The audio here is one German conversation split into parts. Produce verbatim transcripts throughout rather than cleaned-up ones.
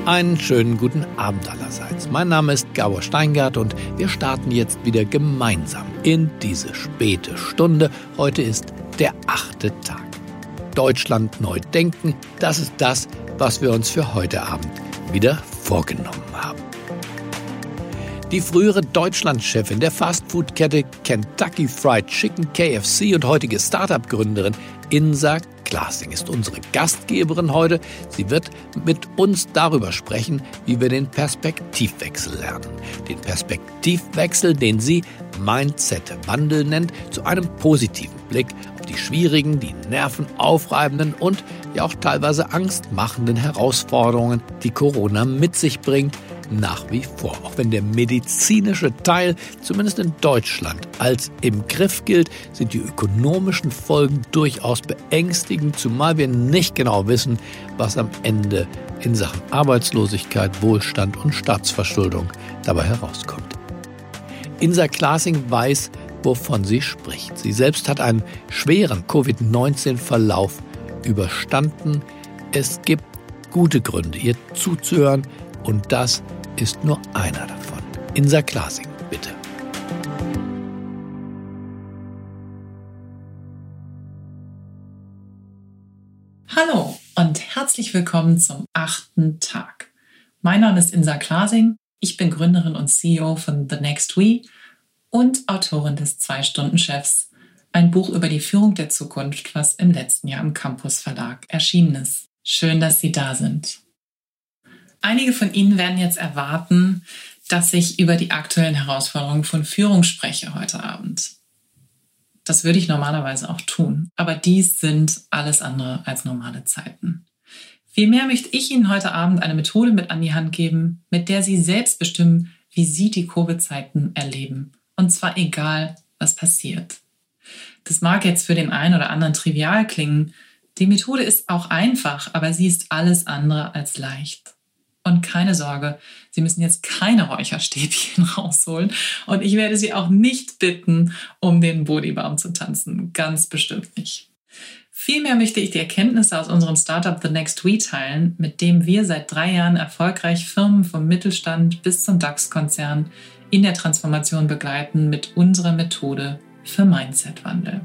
Einen schönen guten Abend allerseits. Mein Name ist Gabor Steingart und wir starten jetzt wieder gemeinsam in diese späte Stunde. Heute ist der achte Tag. Deutschland neu denken, das ist das, was wir uns für heute Abend wieder vorgenommen haben. Die frühere Deutschlandchefin der Fastfood-Kette Kentucky Fried Chicken K F C und heutige Start-up-Gründerin Insa Glasing ist unsere Gastgeberin heute. Sie wird mit uns darüber sprechen, wie wir den Perspektivwechsel lernen. Den Perspektivwechsel, den sie Mindset-Wandel nennt, zu einem positiven Blick auf die schwierigen, die nervenaufreibenden und ja auch teilweise angstmachenden Herausforderungen, die Corona mit sich bringt, nach wie vor. Auch wenn der medizinische Teil, zumindest in Deutschland, als im Griff gilt, sind die ökonomischen Folgen durchaus beängstigend, zumal wir nicht genau wissen, was am Ende in Sachen Arbeitslosigkeit, Wohlstand und Staatsverschuldung dabei herauskommt. Insa Glasing weiß, wovon sie spricht. Sie selbst hat einen schweren Covid neunzehn Verlauf überstanden. Es gibt gute Gründe, ihr zuzuhören, und das ist nur einer davon. Insa Glasing, bitte. Hallo und herzlich willkommen zum achten Tag. Mein Name ist Insa Glasing. Ich bin Gründerin und C E O von The Next We und Autorin des Zwei-Stunden-Chefs, ein Buch über die Führung der Zukunft, was im letzten Jahr im Campus Verlag erschienen ist. Schön, dass Sie da sind. Einige von Ihnen werden jetzt erwarten, dass ich über die aktuellen Herausforderungen von Führung spreche heute Abend. Das würde ich normalerweise auch tun, aber dies sind alles andere als normale Zeiten. Vielmehr möchte ich Ihnen heute Abend eine Methode mit an die Hand geben, mit der Sie selbst bestimmen, wie Sie die Covid-Zeiten erleben. Und zwar egal, was passiert. Das mag jetzt für den einen oder anderen trivial klingen. Die Methode ist auch einfach, aber sie ist alles andere als leicht. Und keine Sorge, Sie müssen jetzt keine Räucherstäbchen rausholen und ich werde Sie auch nicht bitten, um den Bodybaum zu tanzen. Ganz bestimmt nicht. Vielmehr möchte ich die Erkenntnisse aus unserem Startup The Next We teilen, mit dem wir seit drei Jahren erfolgreich Firmen vom Mittelstand bis zum DAX-Konzern in der Transformation begleiten mit unserer Methode für Mindset-Wandel.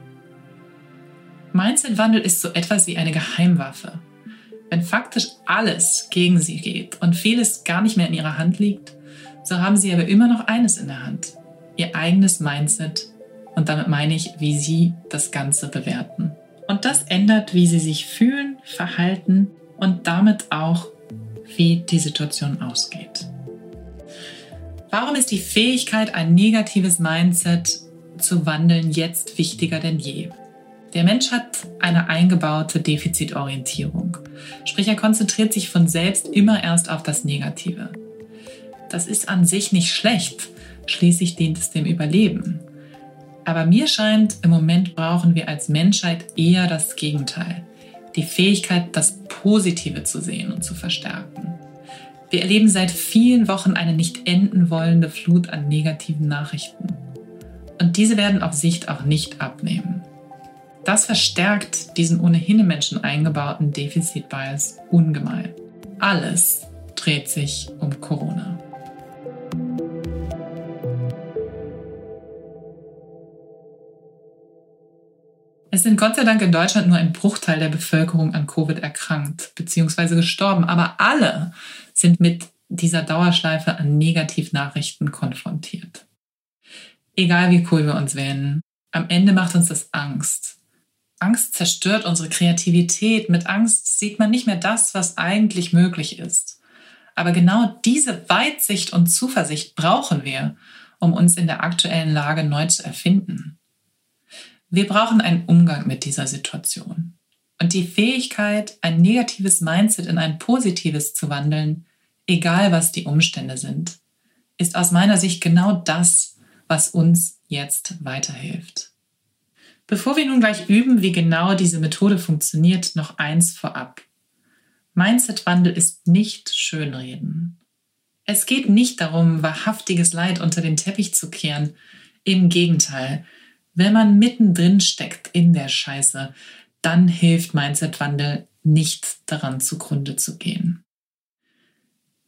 Mindset-Wandel ist so etwas wie eine Geheimwaffe. Wenn faktisch alles gegen Sie geht und vieles gar nicht mehr in Ihrer Hand liegt, so haben Sie aber immer noch eines in der Hand: Ihr eigenes Mindset. Und damit meine ich, wie Sie das Ganze bewerten. Und das ändert, wie Sie sich fühlen, verhalten und damit auch, wie die Situation ausgeht. Warum ist die Fähigkeit, ein negatives Mindset zu wandeln, jetzt wichtiger denn je? Der Mensch hat eine eingebaute Defizitorientierung. Sprich, er konzentriert sich von selbst immer erst auf das Negative. Das ist an sich nicht schlecht, schließlich dient es dem Überleben. Aber mir scheint, im Moment brauchen wir als Menschheit eher das Gegenteil. Die Fähigkeit, das Positive zu sehen und zu verstärken. Wir erleben seit vielen Wochen eine nicht enden wollende Flut an negativen Nachrichten. Und diese werden auf Sicht auch nicht abnehmen. Das verstärkt diesen ohnehin im Menschen eingebauten Defizit-Bias ungemein. Alles dreht sich um Corona. Es sind Gott sei Dank in Deutschland nur ein Bruchteil der Bevölkerung an Covid erkrankt bzw. gestorben, aber alle sind mit dieser Dauerschleife an Negativnachrichten konfrontiert. Egal wie cool wir uns wähnen, am Ende macht uns das Angst. Angst zerstört unsere Kreativität. Mit Angst sieht man nicht mehr das, was eigentlich möglich ist. Aber genau diese Weitsicht und Zuversicht brauchen wir, um uns in der aktuellen Lage neu zu erfinden. Wir brauchen einen Umgang mit dieser Situation. Und die Fähigkeit, ein negatives Mindset in ein positives zu wandeln, egal was die Umstände sind, ist aus meiner Sicht genau das, was uns jetzt weiterhilft. Bevor wir nun gleich üben, wie genau diese Methode funktioniert, noch eins vorab. Mindset-Wandel ist nicht Schönreden. Es geht nicht darum, wahrhaftiges Leid unter den Teppich zu kehren. Im Gegenteil, wenn man mittendrin steckt in der Scheiße, dann hilft Mindset-Wandel nicht daran zugrunde zu gehen.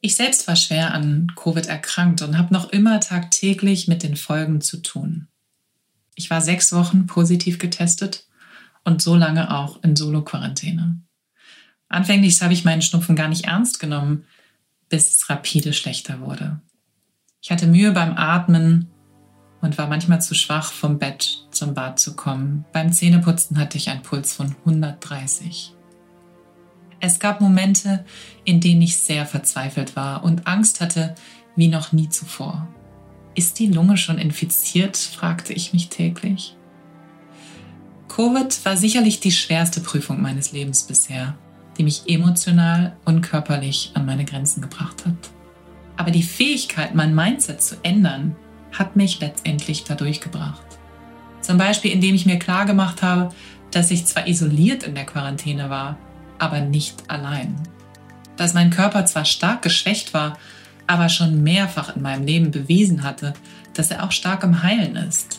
Ich selbst war schwer an Covid erkrankt und habe noch immer tagtäglich mit den Folgen zu tun. Ich war sechs Wochen positiv getestet und so lange auch in Solo-Quarantäne. Anfänglich habe ich meinen Schnupfen gar nicht ernst genommen, bis es rapide schlechter wurde. Ich hatte Mühe beim Atmen und war manchmal zu schwach, vom Bett zum Bad zu kommen. Beim Zähneputzen hatte ich einen Puls von hundertdreißig. Es gab Momente, in denen ich sehr verzweifelt war und Angst hatte wie noch nie zuvor. Ist die Lunge schon infiziert, fragte ich mich täglich. Covid war sicherlich die schwerste Prüfung meines Lebens bisher, die mich emotional und körperlich an meine Grenzen gebracht hat. Aber die Fähigkeit, mein Mindset zu ändern, hat mich letztendlich dadurch gebracht. Zum Beispiel, indem ich mir klargemacht habe, dass ich zwar isoliert in der Quarantäne war, aber nicht allein. Dass mein Körper zwar stark geschwächt war, aber schon mehrfach in meinem Leben bewiesen hatte, dass er auch stark im Heilen ist.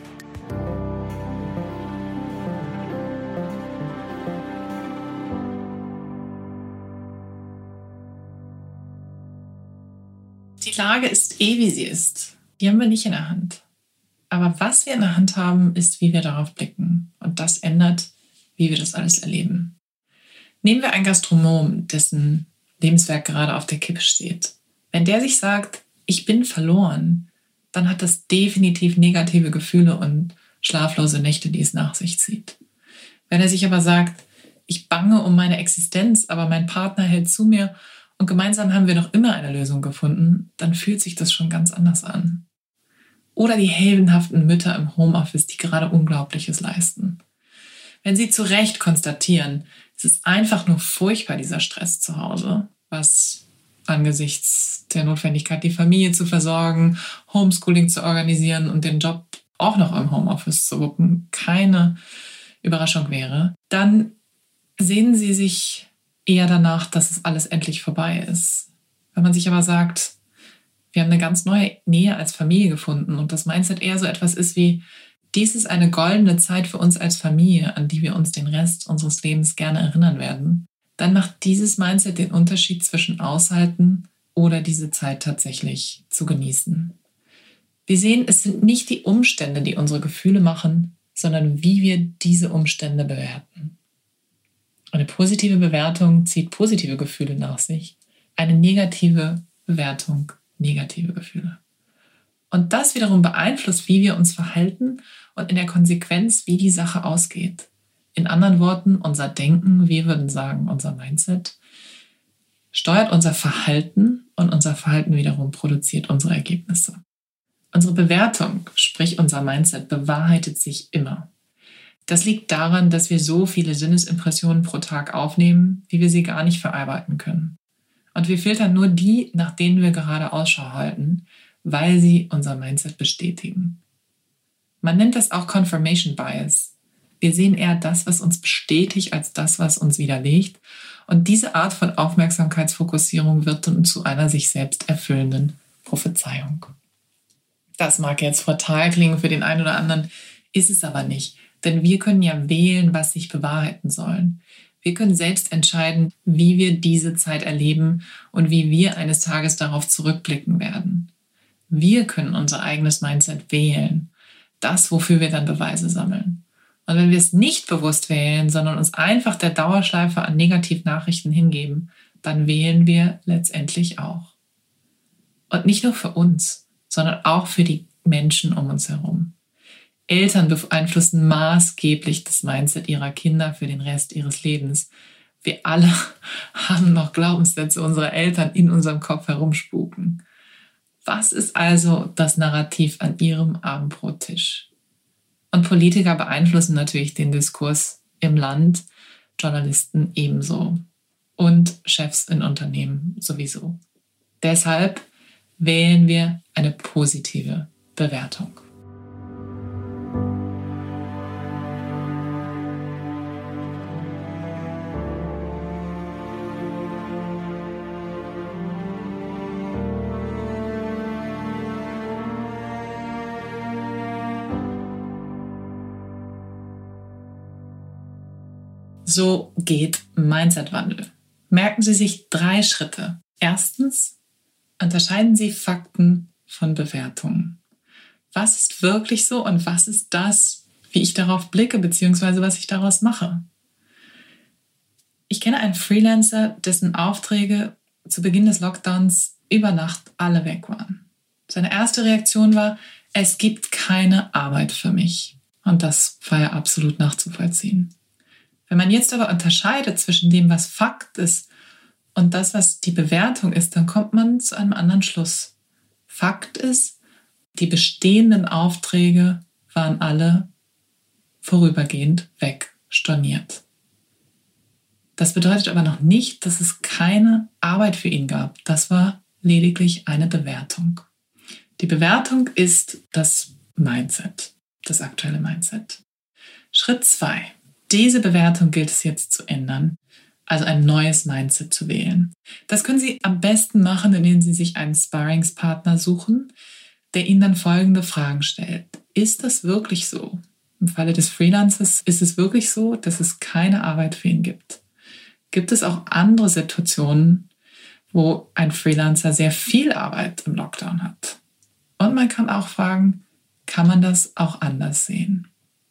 Die Lage ist eh, wie sie ist. Die haben wir nicht in der Hand. Aber was wir in der Hand haben, ist, wie wir darauf blicken. Und das ändert, wie wir das alles erleben. Nehmen wir einen Gastronom, dessen Lebenswerk gerade auf der Kippe steht. Wenn der sich sagt, ich bin verloren, dann hat das definitiv negative Gefühle und schlaflose Nächte, die es nach sich zieht. Wenn er sich aber sagt, ich bange um meine Existenz, aber mein Partner hält zu mir und gemeinsam haben wir noch immer eine Lösung gefunden, dann fühlt sich das schon ganz anders an. Oder die heldenhaften Mütter im Homeoffice, die gerade Unglaubliches leisten. Wenn sie zu Recht konstatieren, es ist einfach nur furchtbar, dieser Stress zu Hause, was angesichts der Notwendigkeit, die Familie zu versorgen, Homeschooling zu organisieren und den Job auch noch im Homeoffice zu wuppen, keine Überraschung wäre, dann sehnen sie sich eher danach, dass es alles endlich vorbei ist. Wenn man sich aber sagt, wir haben eine ganz neue Nähe als Familie gefunden und das Mindset eher so etwas ist wie, dies ist eine goldene Zeit für uns als Familie, an die wir uns den Rest unseres Lebens gerne erinnern werden, dann macht dieses Mindset den Unterschied zwischen aushalten oder diese Zeit tatsächlich zu genießen. Wir sehen, es sind nicht die Umstände, die unsere Gefühle machen, sondern wie wir diese Umstände bewerten. Eine positive Bewertung zieht positive Gefühle nach sich, eine negative Bewertung negative Gefühle. Und das wiederum beeinflusst, wie wir uns verhalten und in der Konsequenz, wie die Sache ausgeht. In anderen Worten, unser Denken, wir würden sagen, unser Mindset, steuert unser Verhalten und unser Verhalten wiederum produziert unsere Ergebnisse. Unsere Bewertung, sprich unser Mindset, bewahrheitet sich immer. Das liegt daran, dass wir so viele Sinnesimpressionen pro Tag aufnehmen, wie wir sie gar nicht verarbeiten können. Und wir filtern nur die, nach denen wir gerade Ausschau halten, weil sie unser Mindset bestätigen. Man nennt das auch Confirmation Bias. Wir sehen eher das, was uns bestätigt, als das, was uns widerlegt. Und diese Art von Aufmerksamkeitsfokussierung wird dann zu einer sich selbst erfüllenden Prophezeiung. Das mag jetzt fatal klingen für den einen oder anderen, ist es aber nicht. Denn wir können ja wählen, was sich bewahrheiten soll. Wir können selbst entscheiden, wie wir diese Zeit erleben und wie wir eines Tages darauf zurückblicken werden. Wir können unser eigenes Mindset wählen. Das, wofür wir dann Beweise sammeln. Und wenn wir es nicht bewusst wählen, sondern uns einfach der Dauerschleife an Negativnachrichten hingeben, dann wählen wir letztendlich auch. Und nicht nur für uns, sondern auch für die Menschen um uns herum. Eltern beeinflussen maßgeblich das Mindset ihrer Kinder für den Rest ihres Lebens. Wir alle haben noch Glaubenssätze unserer Eltern in unserem Kopf herumspuken. Was ist also das Narrativ an ihrem Abendbrottisch? Und Politiker beeinflussen natürlich den Diskurs im Land, Journalisten ebenso und Chefs in Unternehmen sowieso. Deshalb wählen wir eine positive Bewertung. So geht Mindset-Wandel. Merken Sie sich drei Schritte. Erstens, unterscheiden Sie Fakten von Bewertungen. Was ist wirklich so und was ist das, wie ich darauf blicke, beziehungsweise was ich daraus mache? Ich kenne einen Freelancer, dessen Aufträge zu Beginn des Lockdowns über Nacht alle weg waren. Seine erste Reaktion war, es gibt keine Arbeit für mich. Und das war ja absolut nachzuvollziehen. Wenn man jetzt aber unterscheidet zwischen dem, was Fakt ist und das, was die Bewertung ist, dann kommt man zu einem anderen Schluss. Fakt ist, die bestehenden Aufträge waren alle vorübergehend weg, storniert. Das bedeutet aber noch nicht, dass es keine Arbeit für ihn gab. Das war lediglich eine Bewertung. Die Bewertung ist das Mindset, das aktuelle Mindset. Schritt zwei. Diese Bewertung gilt es jetzt zu ändern, also ein neues Mindset zu wählen. Das können Sie am besten machen, indem Sie sich einen Sparringspartner suchen, der Ihnen dann folgende Fragen stellt. Ist das wirklich so? Im Falle des Freelancers ist es wirklich so, dass es keine Arbeit für ihn gibt. Gibt es auch andere Situationen, wo ein Freelancer sehr viel Arbeit im Lockdown hat? Und man kann auch fragen, kann man das auch anders sehen?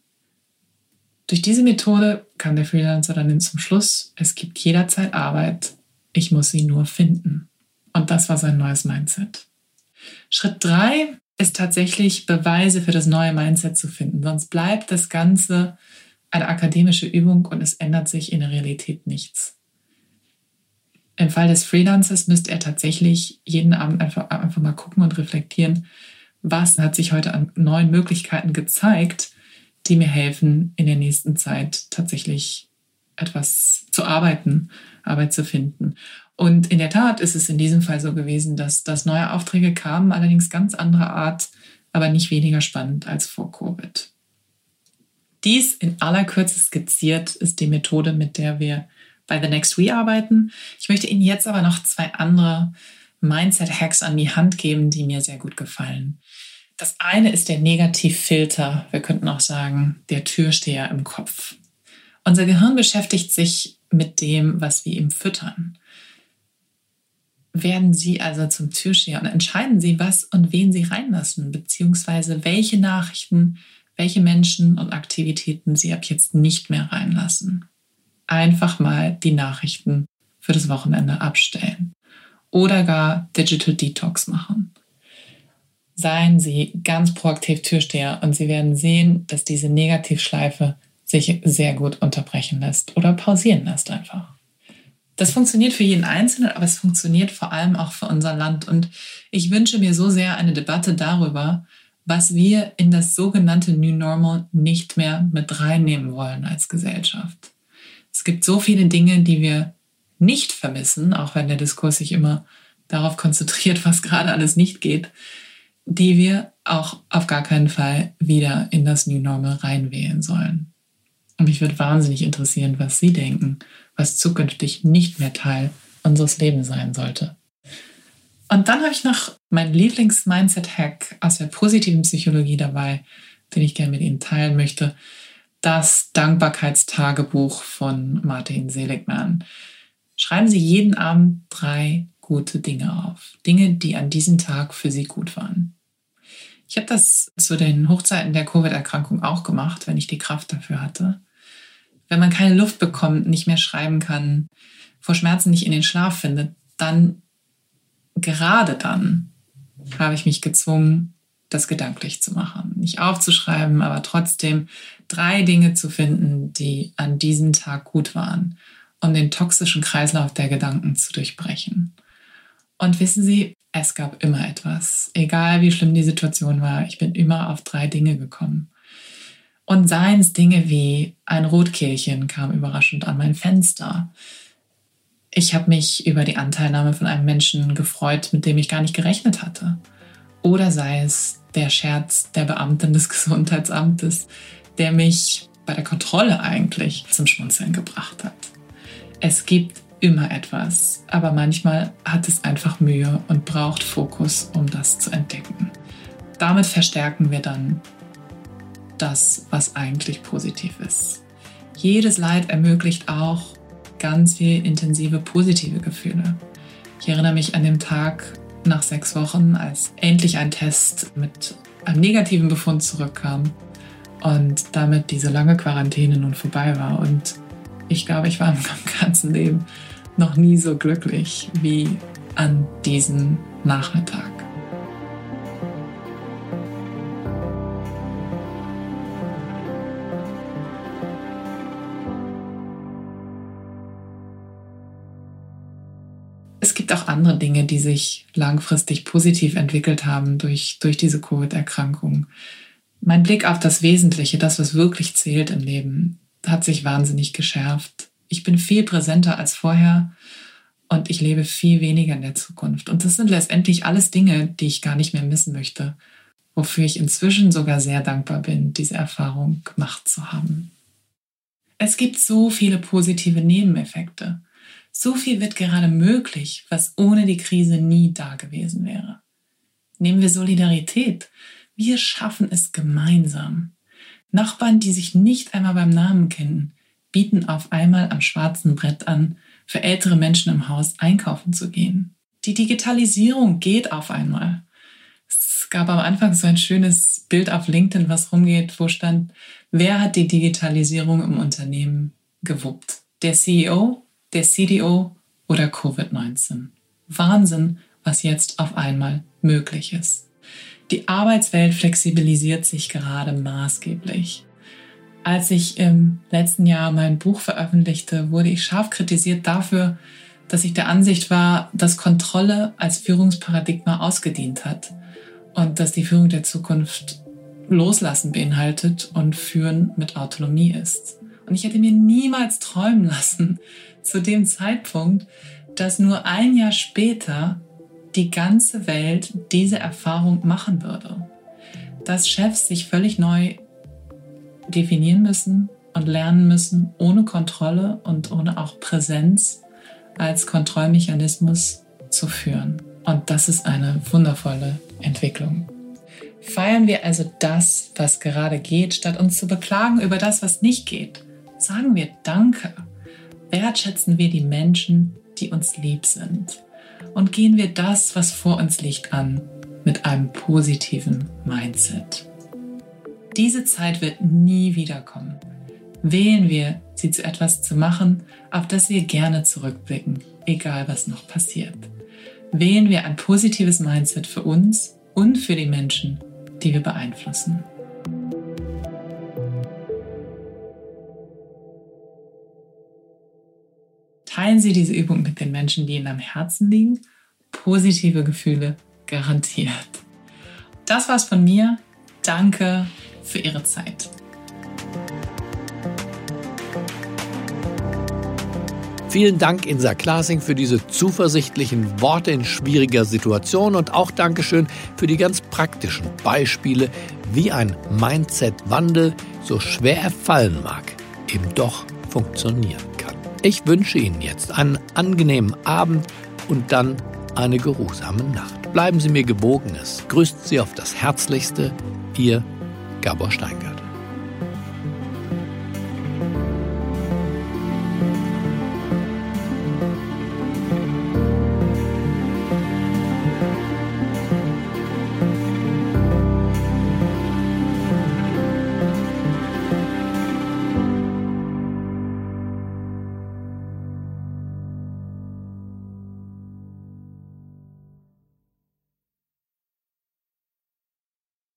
Durch diese Methode kam der Freelancer dann zum Schluss, es gibt jederzeit Arbeit, ich muss sie nur finden. Und das war sein neues Mindset. Schritt drei ist tatsächlich Beweise für das neue Mindset zu finden. Sonst bleibt das Ganze eine akademische Übung und es ändert sich in der Realität nichts. Im Fall des Freelancers müsste er tatsächlich jeden Abend einfach, einfach mal gucken und reflektieren, was hat sich heute an neuen Möglichkeiten gezeigt, die mir helfen, in der nächsten Zeit tatsächlich etwas zu arbeiten, Arbeit zu finden. Und in der Tat ist es in diesem Fall so gewesen, dass, dass neue Aufträge kamen, allerdings ganz anderer Art, aber nicht weniger spannend als vor Covid. Dies in aller Kürze skizziert ist die Methode, mit der wir bei The Next We arbeiten. Ich möchte Ihnen jetzt aber noch zwei andere Mindset-Hacks an die Hand geben, die mir sehr gut gefallen. Das eine ist der Negativfilter, wir könnten auch sagen, der Türsteher im Kopf. Unser Gehirn beschäftigt sich mit dem, was wir ihm füttern. Werden Sie also zum Türsteher und entscheiden Sie, was und wen Sie reinlassen, beziehungsweise welche Nachrichten, welche Menschen und Aktivitäten Sie ab jetzt nicht mehr reinlassen. Einfach mal die Nachrichten für das Wochenende abstellen oder gar Digital Detox machen. Seien Sie ganz proaktiv Türsteher und Sie werden sehen, dass diese Negativschleife sich sehr gut unterbrechen lässt oder pausieren lässt einfach. Das funktioniert für jeden Einzelnen, aber es funktioniert vor allem auch für unser Land. Und ich wünsche mir so sehr eine Debatte darüber, was wir in das sogenannte New Normal nicht mehr mit reinnehmen wollen als Gesellschaft. Es gibt so viele Dinge, die wir nicht vermissen, auch wenn der Diskurs sich immer darauf konzentriert, was gerade alles nicht geht, die wir auch auf gar keinen Fall wieder in das New Normal reinwählen sollen. Und mich würde wahnsinnig interessieren, was Sie denken, was zukünftig nicht mehr Teil unseres Lebens sein sollte. Und dann habe ich noch meinen Lieblings-Mindset-Hack aus der positiven Psychologie dabei, den ich gerne mit Ihnen teilen möchte. Das Dankbarkeitstagebuch von Martin Seligman. Schreiben Sie jeden Abend drei gute Dinge auf. Dinge, die an diesem Tag für Sie gut waren. Ich habe das zu den Hochzeiten der Covid-Erkrankung auch gemacht, wenn ich die Kraft dafür hatte. Wenn man keine Luft bekommt, nicht mehr schreiben kann, vor Schmerzen nicht in den Schlaf findet, dann, gerade dann, habe ich mich gezwungen, das gedanklich zu machen. Nicht aufzuschreiben, aber trotzdem drei Dinge zu finden, die an diesem Tag gut waren, um den toxischen Kreislauf der Gedanken zu durchbrechen. Und wissen Sie, es gab immer etwas. Egal wie schlimm die Situation war, ich bin immer auf drei Dinge gekommen. Und seien es Dinge wie ein Rotkehlchen kam überraschend an mein Fenster. Ich habe mich über die Anteilnahme von einem Menschen gefreut, mit dem ich gar nicht gerechnet hatte. Oder sei es der Scherz der Beamtin des Gesundheitsamtes, der mich bei der Kontrolle eigentlich zum Schmunzeln gebracht hat. Es gibt immer etwas, aber manchmal hat es einfach Mühe und braucht Fokus, um das zu entdecken. Damit verstärken wir dann das, was eigentlich positiv ist. Jedes Leid ermöglicht auch ganz viel intensive positive Gefühle. Ich erinnere mich an den Tag nach sechs Wochen, als endlich ein Test mit einem negativen Befund zurückkam und damit diese lange Quarantäne nun vorbei war. Und ich glaube, ich war im ganzen Leben noch nie so glücklich wie an diesem Nachmittag. Es gibt auch andere Dinge, die sich langfristig positiv entwickelt haben durch, durch diese Covid-Erkrankung. Mein Blick auf das Wesentliche, das, was wirklich zählt im Leben, hat sich wahnsinnig geschärft. Ich bin viel präsenter als vorher und ich lebe viel weniger in der Zukunft. Und das sind letztendlich alles Dinge, die ich gar nicht mehr missen möchte, wofür ich inzwischen sogar sehr dankbar bin, diese Erfahrung gemacht zu haben. Es gibt so viele positive Nebeneffekte. So viel wird gerade möglich, was ohne die Krise nie da gewesen wäre. Nehmen wir Solidarität. Wir schaffen es gemeinsam. Nachbarn, die sich nicht einmal beim Namen kennen, bieten auf einmal am schwarzen Brett an, für ältere Menschen im Haus einkaufen zu gehen. Die Digitalisierung geht auf einmal. Es gab am Anfang so ein schönes Bild auf LinkedIn, was rumgeht, wo stand, wer hat die Digitalisierung im Unternehmen gewuppt? Der C E O? Der C D O oder Covid neunzehn. Wahnsinn, was jetzt auf einmal möglich ist. Die Arbeitswelt flexibilisiert sich gerade maßgeblich. Als ich im letzten Jahr mein Buch veröffentlichte, wurde ich scharf kritisiert dafür, dass ich der Ansicht war, dass Kontrolle als Führungsparadigma ausgedient hat und dass die Führung der Zukunft Loslassen beinhaltet und Führen mit Autonomie ist. Und ich hätte mir niemals träumen lassen, zu dem Zeitpunkt, dass nur ein Jahr später die ganze Welt diese Erfahrung machen würde. Dass Chefs sich völlig neu definieren müssen und lernen müssen, ohne Kontrolle und ohne auch Präsenz als Kontrollmechanismus zu führen. Und das ist eine wundervolle Entwicklung. Feiern wir also das, was gerade geht, statt uns zu beklagen über das, was nicht geht. Sagen wir Danke. Wertschätzen wir die Menschen, die uns lieb sind. Und gehen wir das, was vor uns liegt, an, mit einem positiven Mindset. Diese Zeit wird nie wiederkommen. Wählen wir, sie zu etwas zu machen, auf das wir gerne zurückblicken, egal was noch passiert. Wählen wir ein positives Mindset für uns und für die Menschen, die wir beeinflussen. Teilen Sie diese Übung mit den Menschen, die Ihnen am Herzen liegen. Positive Gefühle garantiert. Das war's von mir. Danke für Ihre Zeit. Vielen Dank, Insa Klasing, für diese zuversichtlichen Worte in schwieriger Situation und auch Dankeschön für die ganz praktischen Beispiele, wie ein Mindset-Wandel, so schwer er fallen mag, eben doch funktionieren kann. Ich wünsche Ihnen jetzt einen angenehmen Abend und dann eine geruhsame Nacht. Bleiben Sie mir gewogen, es grüßt Sie auf das Herzlichste, Ihr Gabor Steingart.